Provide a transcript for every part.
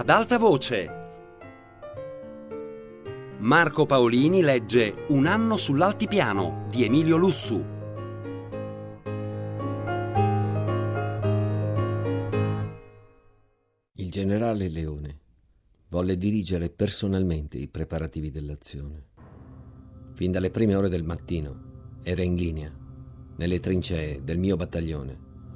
ad alta voce. Marco Paolini legge Un anno sull'altipiano di Emilio Lussu. Il generale Leone volle dirigere personalmente i preparativi dell'azione. Fin dalle prime ore del mattino era in linea, nelle trincee del mio battaglione.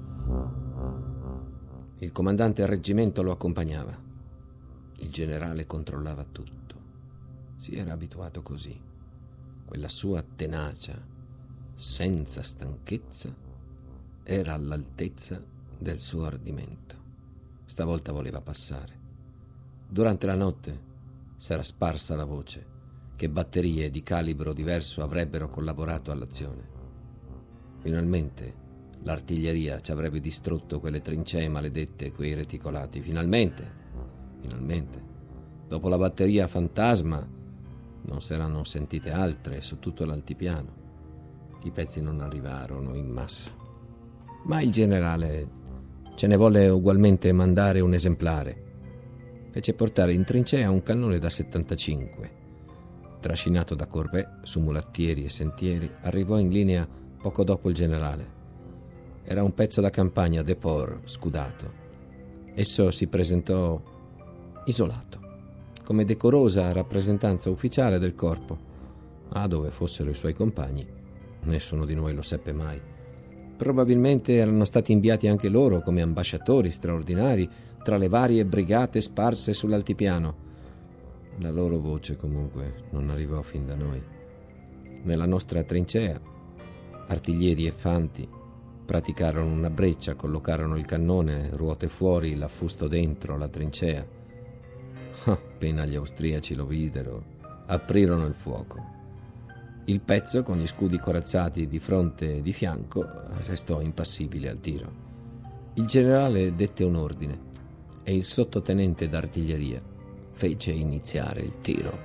Il comandante del reggimento lo accompagnava. Il generale controllava tutto. Si era abituato così. Quella sua tenacia, senza stanchezza, era all'altezza del suo ardimento. Stavolta voleva passare. Durante la notte s'era sparsa la voce che batterie di calibro diverso avrebbero collaborato all'azione. Finalmente l'artiglieria ci avrebbe distrutto quelle trincee maledette, quei reticolati. Finalmente. Dopo la batteria fantasma non s'erano sentite altre su tutto l'altipiano. I pezzi non arrivarono in massa. Ma il generale ce ne volle ugualmente mandare un esemplare. Fece portare in trincea un cannone da 75. Trascinato da corvée su mulattieri e sentieri, arrivò in linea poco dopo il generale. Era un pezzo da campagna Deport scudato. Esso si presentò isolato, come decorosa rappresentanza ufficiale del corpo. Ma dove fossero i suoi compagni, nessuno di noi lo seppe mai. Probabilmente erano stati inviati anche loro come ambasciatori straordinari tra le varie brigate sparse sull'altipiano. La loro voce comunque non arrivò fin da noi. Nella nostra trincea, artiglieri e fanti praticarono una breccia, collocarono il cannone, ruote fuori, l'affusto dentro la trincea. Appena gli austriaci lo videro, aprirono il fuoco. Il pezzo, con gli scudi corazzati di fronte e di fianco, restò impassibile al tiro. Il generale dette un ordine e il sottotenente d'artiglieria fece iniziare il tiro.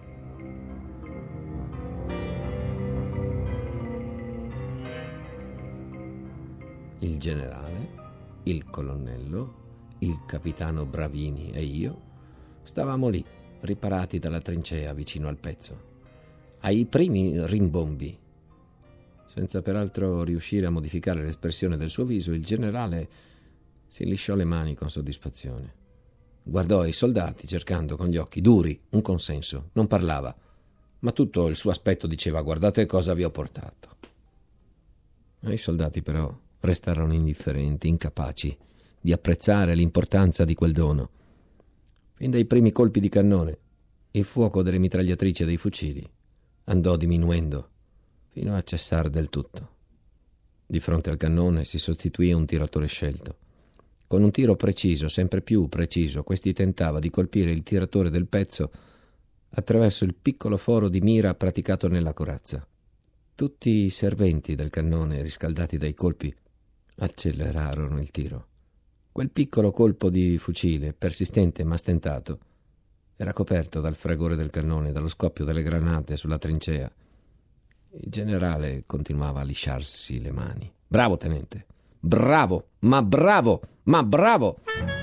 Il generale, il colonnello, il capitano Bravini e io stavamo lì, riparati dalla trincea vicino al pezzo. Ai primi rimbombi, senza peraltro riuscire a modificare l'espressione del suo viso, il generale si lisciò le mani con soddisfazione. Guardò i soldati cercando con gli occhi duri un consenso. Non parlava, ma tutto il suo aspetto diceva: guardate cosa vi ho portato. I soldati però restarono indifferenti, incapaci di apprezzare l'importanza di quel dono. Fin dai primi colpi di cannone, il fuoco delle mitragliatrici e dei fucili andò diminuendo fino a cessare del tutto. Di fronte al cannone si sostituì un tiratore scelto. Con un tiro preciso, sempre più preciso, questi tentava di colpire il tiratore del pezzo attraverso il piccolo foro di mira praticato nella corazza. Tutti i serventi del cannone, riscaldati dai colpi, accelerarono il tiro. Quel piccolo colpo di fucile, persistente ma stentato, era coperto dal fragore del cannone, dallo scoppio delle granate sulla trincea. Il generale continuava a lisciarsi le mani. Bravo, tenente! Bravo! Ma bravo! Ma bravo!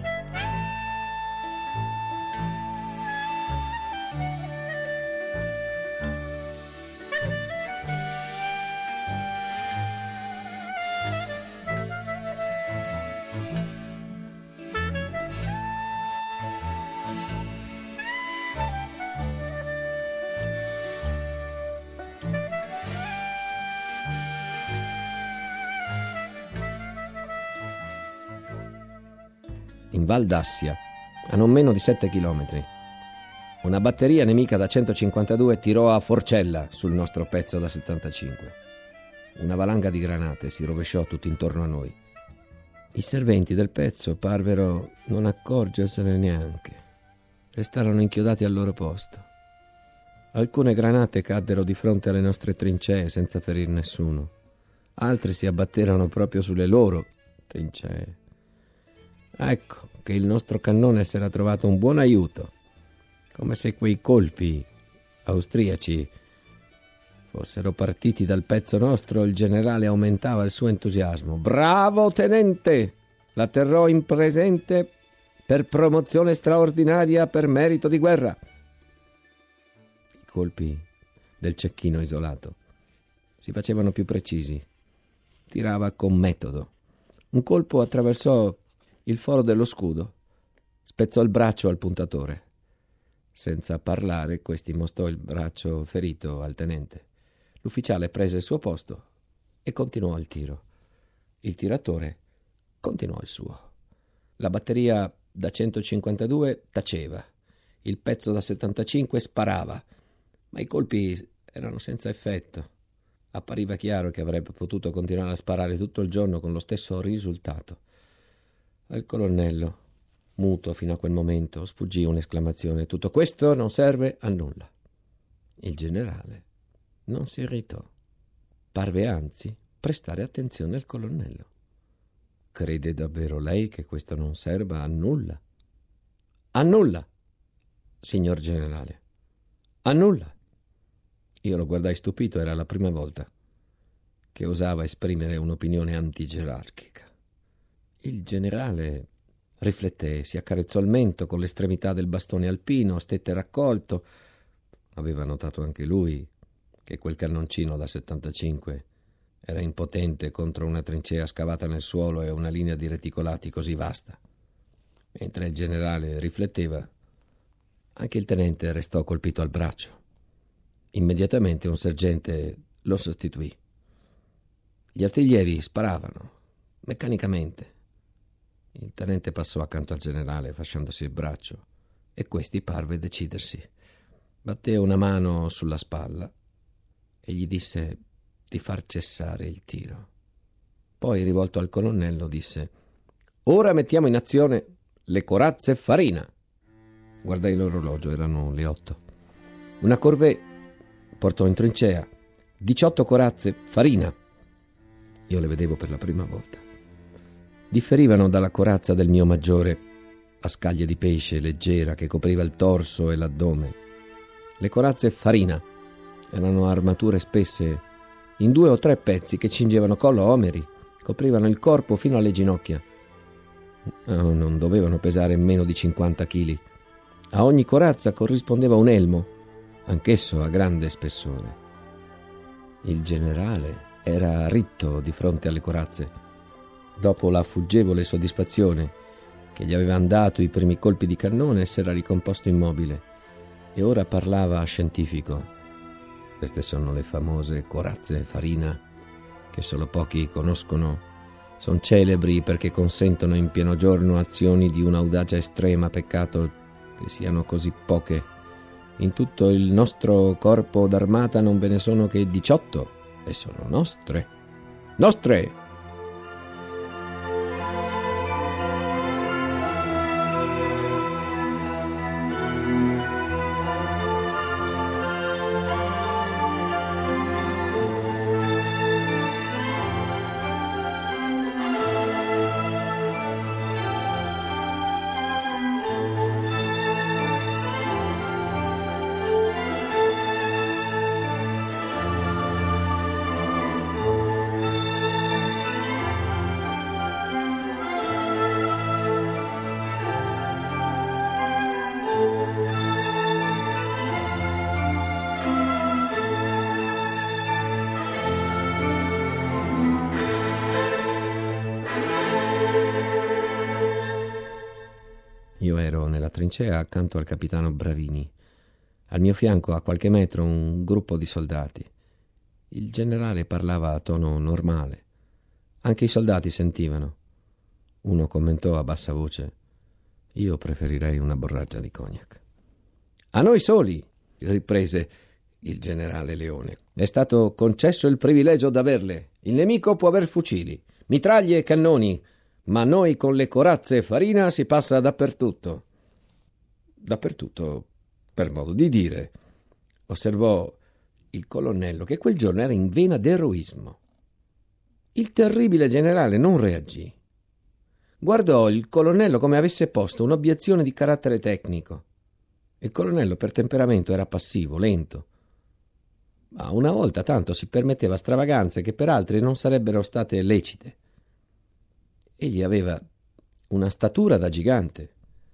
In Val d'Assia, a non meno di 7 chilometri, una batteria nemica da 152 tirò a forcella sul nostro pezzo da 75. Una valanga di granate si rovesciò tutto intorno a noi. I serventi del pezzo parvero non accorgersene neanche. Restarono inchiodati al loro posto. Alcune granate caddero di fronte alle nostre trincee senza ferir nessuno. Altre si abbatterono proprio sulle loro trincee. Ecco che il nostro cannone s'era trovato un buon aiuto, come se quei colpi austriaci fossero partiti dal pezzo nostro. Il generale aumentava il suo entusiasmo. Bravo tenente! La terrò in presente per promozione straordinaria per merito di guerra. I colpi del cecchino isolato si facevano più precisi. Tirava con metodo. Un colpo attraversò il foro dello scudo, spezzò il braccio al puntatore. Senza parlare, questi mostrò il braccio ferito al tenente. L'ufficiale prese il suo posto e continuò il tiro. Il tiratore continuò il suo. La batteria da 152 taceva. Il pezzo da 75 sparava, ma i colpi erano senza effetto. Appariva chiaro che avrebbe potuto continuare a sparare tutto il giorno con lo stesso risultato. Al colonnello, muto fino a quel momento, sfuggì un'esclamazione: tutto questo non serve a nulla. Il generale non si irritò. Parve anzi prestare attenzione al colonnello. Crede davvero lei che questo non serva a nulla? A nulla, signor generale. A nulla. Io lo guardai stupito, era la prima volta che osava esprimere un'opinione antigerarchica. Il generale rifletté, si accarezzò il mento con l'estremità del bastone alpino, stette raccolto. Aveva notato anche lui che quel cannoncino da 75 era impotente contro una trincea scavata nel suolo e una linea di reticolati così vasta. Mentre il generale rifletteva, anche il tenente restò colpito al braccio. Immediatamente un sergente lo sostituì. Gli artiglieri sparavano, meccanicamente. Il tenente passò accanto al generale fasciandosi il braccio e questi parve decidersi. Batté una mano sulla spalla e gli disse di far cessare il tiro. Poi, rivolto al colonnello, disse: ora mettiamo in azione le corazze Farina. Guardai l'orologio, erano le 8. Una corvée portò in trincea 18 corazze Farina. Io le vedevo per la prima volta. Differivano dalla corazza del mio maggiore, a scaglie di pesce leggera che copriva il torso e l'addome. Le corazze Farina erano armature spesse in 2 o 3 pezzi che cingevano collo a omeri, coprivano il corpo fino alle ginocchia. Non dovevano pesare meno di 50 chili. A ogni corazza corrispondeva un elmo, anch'esso a grande spessore. Il generale era ritto di fronte alle corazze. Dopo la fuggevole soddisfazione che gli avevano dato i primi colpi di cannone, s'era ricomposto immobile e ora parlava scientifico. Queste sono le famose corazze Farina, che solo pochi conoscono. Sono celebri perché consentono in pieno giorno azioni di un'audacia estrema, peccato che siano così poche. In tutto il nostro corpo d'armata non ve ne sono che 18 e sono nostre. Nostre! Io ero nella trincea accanto al capitano Bravini. Al mio fianco, a qualche metro, un gruppo di soldati. Il generale parlava a tono normale. Anche i soldati sentivano. Uno commentò a bassa voce: io preferirei una borraccia di cognac. A noi soli, riprese il generale Leone, è stato concesso il privilegio d'averle. Il nemico può aver fucili, mitraglie e cannoni, ma noi con le corazze Farina si passa dappertutto. Dappertutto, per modo di dire, osservò il colonnello, che quel giorno era in vena d'eroismo. Il terribile generale non reagì. Guardò il colonnello come avesse posto un'obiezione di carattere tecnico. Il colonnello per temperamento era passivo, lento, ma una volta tanto si permetteva stravaganze che per altri non sarebbero state lecite. Egli aveva una statura da gigante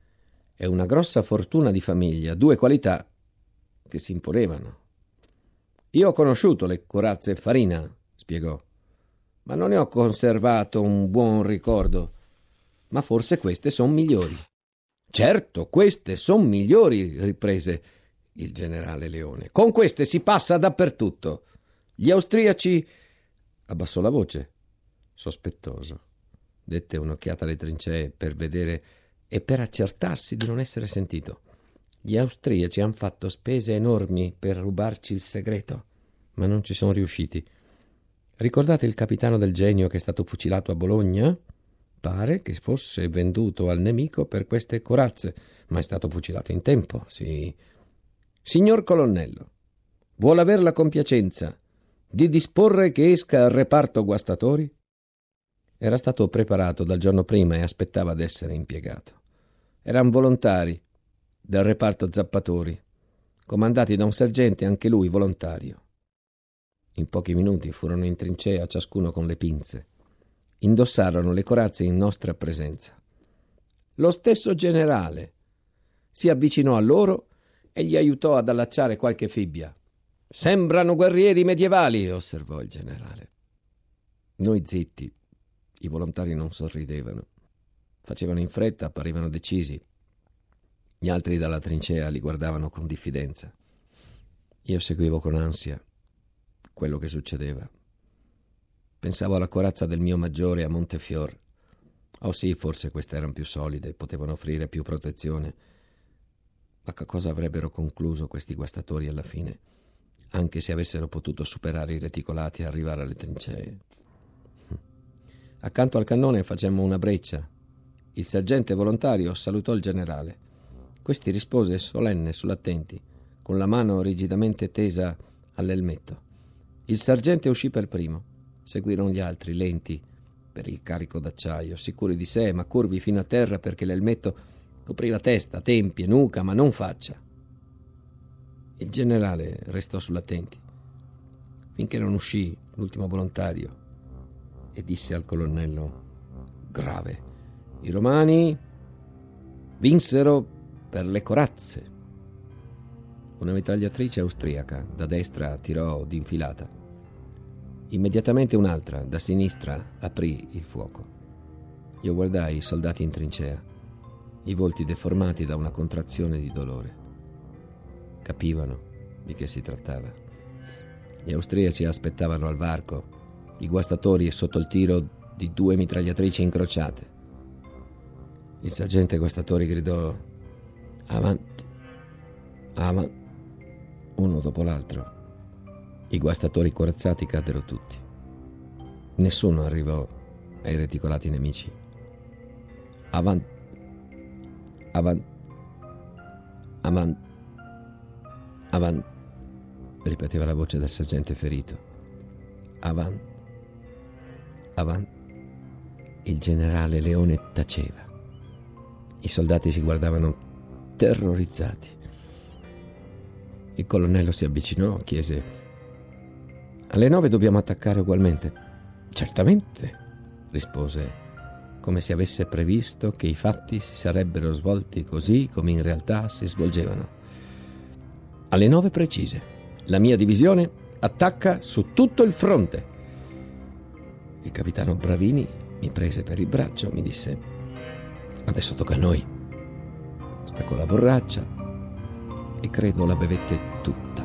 e una grossa fortuna di famiglia, 2 qualità che si imponevano. Io ho conosciuto le corazze e farina, spiegò, ma non ne ho conservato un buon ricordo. Ma forse queste son migliori. Certo, queste son migliori, riprese il generale Leone. Con queste si passa dappertutto. Gli austriaci... Abbassò la voce, sospettoso. Dette un'occhiata alle trincee per vedere e per accertarsi di non essere sentito. Gli austriaci han fatto spese enormi per rubarci il segreto, ma non ci sono riusciti. Ricordate il capitano del Genio che è stato fucilato a Bologna? Pare che fosse venduto al nemico per queste corazze, ma è stato fucilato in tempo, sì. Signor colonnello, vuol aver la compiacenza di disporre che esca al reparto guastatori? Era stato preparato dal giorno prima e aspettava d'essere impiegato. Eran volontari del reparto zappatori, comandati da un sergente anche lui volontario. In pochi minuti furono in trincea ciascuno con le pinze. Indossarono le corazze in nostra presenza. Lo stesso generale si avvicinò a loro e gli aiutò ad allacciare qualche fibbia. «Sembrano guerrieri medievali», osservò il generale. Noi zitti, i volontari non sorridevano. Facevano in fretta, apparivano decisi. Gli altri dalla trincea li guardavano con diffidenza. Io seguivo con ansia quello che succedeva. Pensavo alla corazza del mio maggiore a Montefiore. Oh sì, forse queste erano più solide, potevano offrire più protezione. Ma che cosa avrebbero concluso questi guastatori alla fine, anche se avessero potuto superare i reticolati e arrivare alle trincee? Accanto al cannone facemmo una breccia. Il sergente volontario salutò il generale. Questi rispose solenne sull'attenti, con la mano rigidamente tesa all'elmetto. Il sergente uscì per primo. Seguirono gli altri, lenti per il carico d'acciaio, sicuri di sé, ma curvi fino a terra perché l'elmetto copriva testa, tempie, nuca, ma non faccia. Il generale restò sull'attenti finché non uscì l'ultimo volontario e disse al colonnello grave: i romani vinsero per le corazze. Una mitragliatrice austriaca da destra tirò d'infilata. Immediatamente un'altra, da sinistra, aprì il fuoco. Io guardai i soldati in trincea, i volti deformati da una contrazione di dolore. Capivano di che si trattava. Gli austriaci aspettavano al varco, i guastatori sotto il tiro di 2 mitragliatrici incrociate. Il sergente guastatori gridò: avanti, avanti, uno dopo l'altro. I guastatori corazzati caddero tutti. Nessuno arrivò ai reticolati nemici. Avanti, avanti, avanti, avanti, ripeteva la voce del sergente ferito. Avanti, avanti. Il generale Leone taceva. I soldati si guardavano terrorizzati. Il colonnello si avvicinò, chiese: alle 9 dobbiamo attaccare ugualmente? Certamente, rispose, come se avesse previsto che i fatti si sarebbero svolti così come in realtà si svolgevano. Alle 9 precise, la mia divisione attacca su tutto il fronte. Il capitano Bravini mi prese per il braccio, mi disse: adesso tocca a noi. Staccò la borraccia e credo la bevette tutta.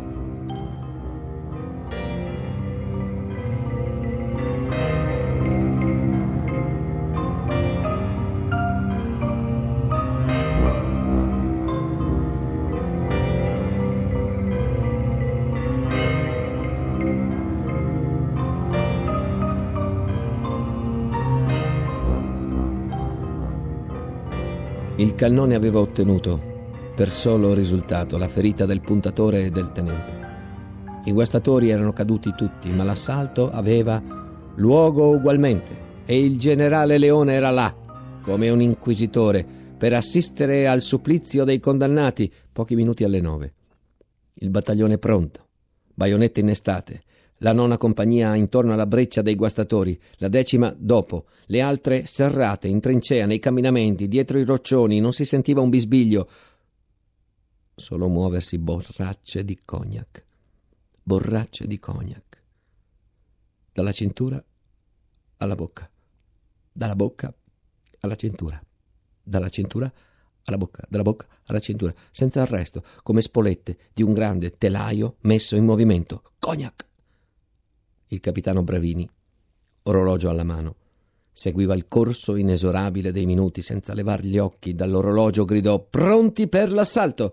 Il cannone aveva ottenuto per solo risultato la ferita del puntatore e del tenente. I guastatori erano caduti tutti, ma l'assalto aveva luogo ugualmente e il generale Leone era là, come un inquisitore, per assistere al supplizio dei condannati, pochi minuti alle 9. Il battaglione pronto, baionette innestate, la 9ª compagnia intorno alla breccia dei guastatori, la 10ª dopo, le altre serrate in trincea, nei camminamenti, dietro i roccioni, non si sentiva un bisbiglio, solo muoversi borracce di cognac, dalla cintura alla bocca, dalla bocca alla cintura, dalla cintura alla bocca, dalla bocca alla cintura, senza arresto, come spolette di un grande telaio messo in movimento. Cognac! Il capitano Bravini, orologio alla mano, seguiva il corso inesorabile dei minuti senza levar gli occhi dall'orologio, gridò: «Pronti per l'assalto!»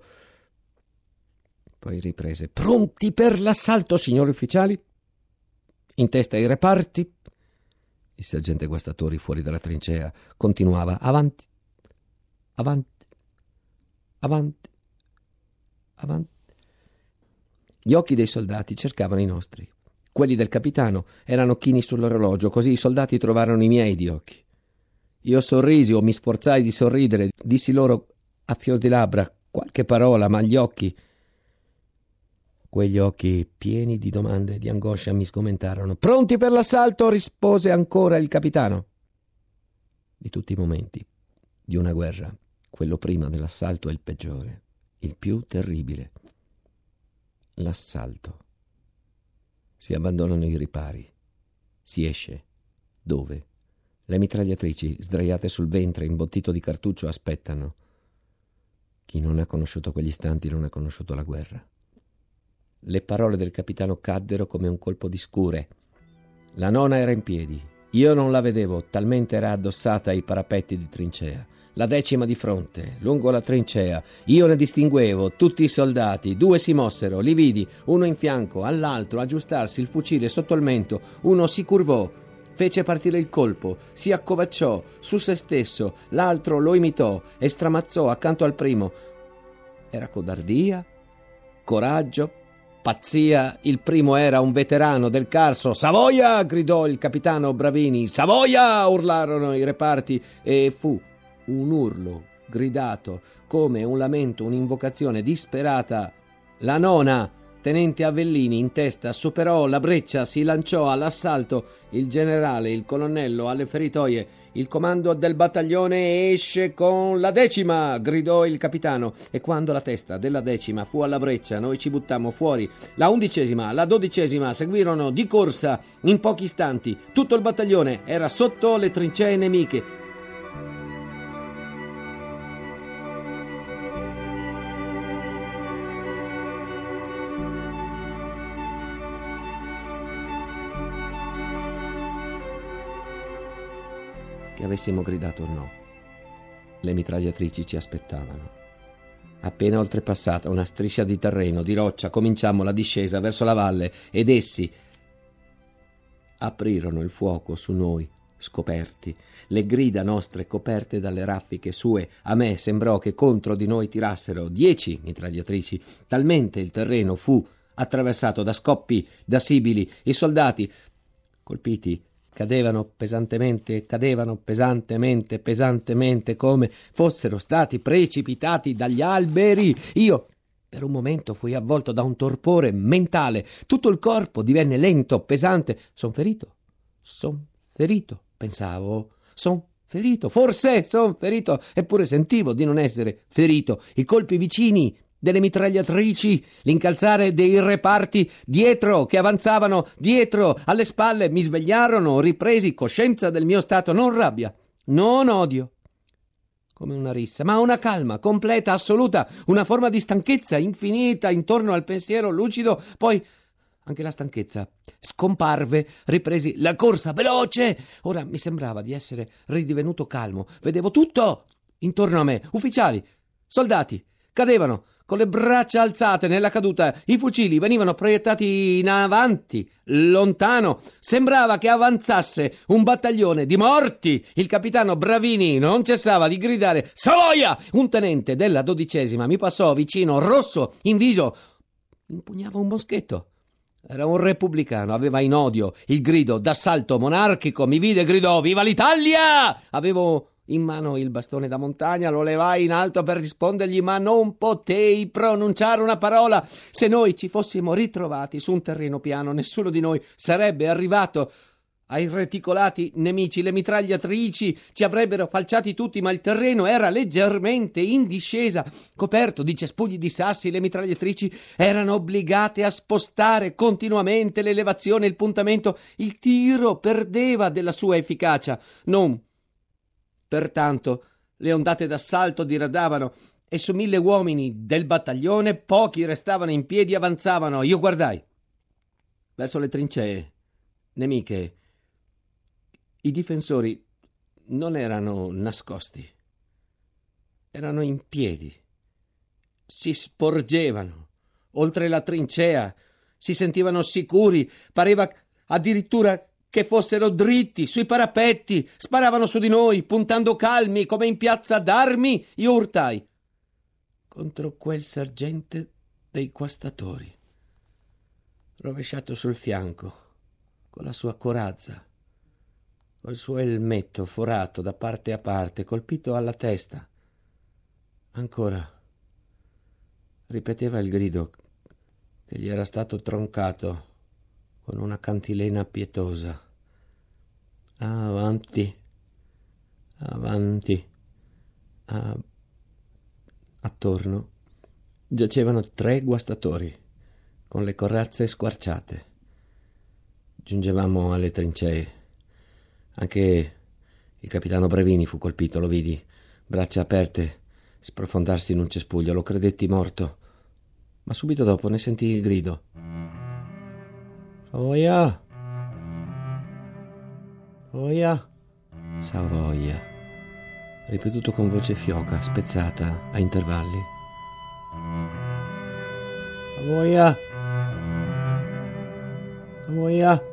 Poi riprese: «Pronti per l'assalto, signori ufficiali! In testa ai reparti!» Il sergente Guastatori, fuori dalla trincea, continuava: «Avanti, avanti, avanti, avanti!» Gli occhi dei soldati cercavano i nostri. Quelli del capitano erano chini sull'orologio, così i soldati trovarono i miei di occhi. Io sorrisi o mi sforzai di sorridere, dissi loro a fior di labbra qualche parola, ma gli occhi, quegli occhi pieni di domande e di angoscia, mi sgomentarono. «Pronti per l'assalto!» rispose ancora il capitano. Di tutti i momenti di una guerra, quello prima dell'assalto è il peggiore, il più terribile. L'assalto. Si abbandonano i ripari. Si esce. Dove? Le mitragliatrici, sdraiate sul ventre, imbottito di cartuccio, aspettano. Chi non ha conosciuto quegli istanti non ha conosciuto la guerra. Le parole del capitano caddero come un colpo di scure. La 9ª era in piedi. Io non la vedevo, talmente era addossata ai parapetti di trincea. La 10ª di fronte, lungo la trincea. Io ne distinguevo tutti i soldati. 2 si mossero, li vidi, uno in fianco all'altro, aggiustarsi il fucile sotto il mento. Uno si curvò, fece partire il colpo, si accovacciò su se stesso, l'altro lo imitò e stramazzò accanto al primo. Era codardia, coraggio, pazzia. Il primo era un veterano del Carso. «Savoia!» gridò il capitano Bravini. «Savoia!» urlarono i reparti e fu un urlo gridato come un lamento, un'invocazione disperata. La 9ª, tenente Avellini in testa, superò la breccia, si lanciò all'assalto. Il generale, il colonnello alle feritoie. «Il comando del battaglione esce con la 10ª!» gridò il capitano, e quando la testa della 10ª fu alla breccia noi ci buttammo fuori. La 11ª, la 12ª seguirono di corsa. In pochi istanti tutto il battaglione era sotto le trincee nemiche. Che avessimo gridato o no, le mitragliatrici ci aspettavano. Appena oltrepassata una striscia di terreno, di roccia, cominciammo la discesa verso la valle ed essi aprirono il fuoco su noi, scoperti. Le grida nostre coperte dalle raffiche sue. A me sembrò che contro di noi tirassero 10 mitragliatrici, talmente il terreno fu attraversato da scoppi, da sibili. I soldati, colpiti, cadevano pesantemente, come fossero stati precipitati dagli alberi. Io per un momento fui avvolto da un torpore mentale. Tutto il corpo divenne lento, pesante. Son ferito, pensavo. Forse son ferito. Eppure sentivo di non essere ferito. I colpi vicini delle mitragliatrici, l'incalzare dei reparti dietro, che avanzavano dietro, alle spalle, mi svegliarono, ripresi coscienza del mio stato, non rabbia, non odio, come una rissa, ma una calma completa, assoluta, una forma di stanchezza infinita intorno al pensiero lucido. Poi anche la stanchezza scomparve, ripresi la corsa veloce. Ora mi sembrava di essere ridivenuto calmo, vedevo tutto intorno a me, ufficiali, soldati, cadevano con le braccia alzate nella caduta, i fucili venivano proiettati in avanti, lontano. Sembrava che avanzasse un battaglione di morti. Il capitano Bravini non cessava di gridare «Savoia!». Un tenente della 12ª mi passò vicino, rosso in viso, impugnava un moschetto. Era un repubblicano, aveva in odio il grido d'assalto monarchico, mi vide e gridò «Viva l'Italia!». Avevo in mano il bastone da montagna, lo levai in alto per rispondergli, ma non potei pronunciare una parola. Se noi ci fossimo ritrovati su un terreno piano, nessuno di noi sarebbe arrivato. Ai reticolati nemici le mitragliatrici ci avrebbero falciati tutti, ma il terreno era leggermente in discesa, coperto di cespugli di sassi. Le mitragliatrici erano obbligate a spostare continuamente l'elevazione e il puntamento. Il tiro perdeva della sua efficacia. Pertanto le ondate d'assalto diradavano e su 1000 uomini del battaglione pochi restavano in piedi e avanzavano. Io guardai verso le trincee nemiche. I difensori non erano nascosti, erano in piedi, si sporgevano oltre la trincea, si sentivano sicuri, pareva addirittura che fossero dritti sui parapetti, sparavano su di noi, puntando calmi come in piazza d'armi. Io urtai contro quel sergente dei guastatori, rovesciato sul fianco, con la sua corazza, col suo elmetto forato da parte a parte, colpito alla testa. Ancora ripeteva il grido che gli era stato troncato con una cantilena pietosa. Avanti, avanti. Attorno giacevano 3 guastatori con le corazze squarciate. Giungevamo alle trincee. Anche il capitano Bravini fu colpito, lo vidi, braccia aperte, sprofondarsi in un cespuglio. Lo credetti morto, ma subito dopo ne sentii il grido. Savoia! Savoia! Savoia! Ripetuto con voce fioca, spezzata a intervalli. Savoia! Savoia!